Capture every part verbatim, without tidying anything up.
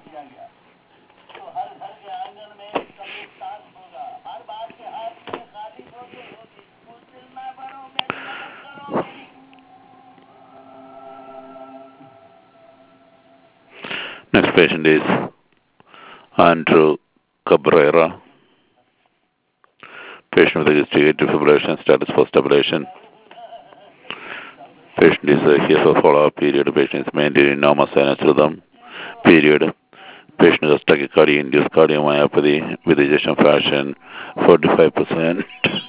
Next patient is Andrew Cabrera. Patient with a history of fibrillation, status for stabilization. Patient is uh, here for follow-up period. Patient is maintaining normal sinus rhythm. Period. Patient has tachycardia-induced cardiomyopathy with ejection fraction forty-five percent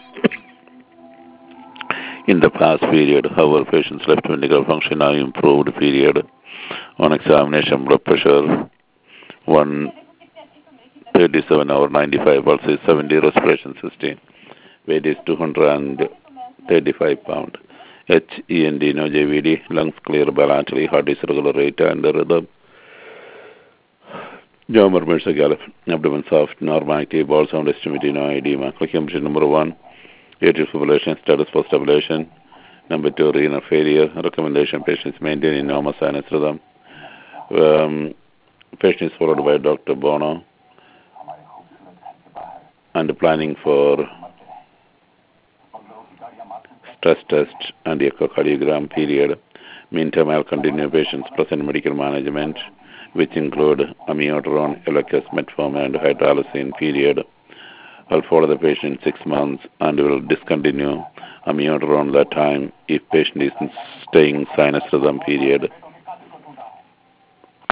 in the past period. However, patient's left ventricular function now improved. Period. On examination, blood pressure one thirty-seven over ninety-five, pulse is seventy, respiration sixteen. Weight is two hundred thirty-five pounds. H E N D, no J V D, lungs clear bilaterally, heart is regular rate and rhythm. Jaw murmurs a gallop, abdomen soft, normal active, ball sound estimated, no edema. Click number one, atrial fibrillation, status for stabilization. Number two, renal failure. Recommendation, patients maintaining normal sinus rhythm. Um, patient is followed by Doctor Bono and planning for stress test and echocardiogram. Period. Meantime, I'll continue patients' present medical management, which include amiodarone, Eliquis, metformin, and hydralazine. Period. I'll follow the patient six months and will discontinue amiodarone that time if patient is staying sinus rhythm. Period.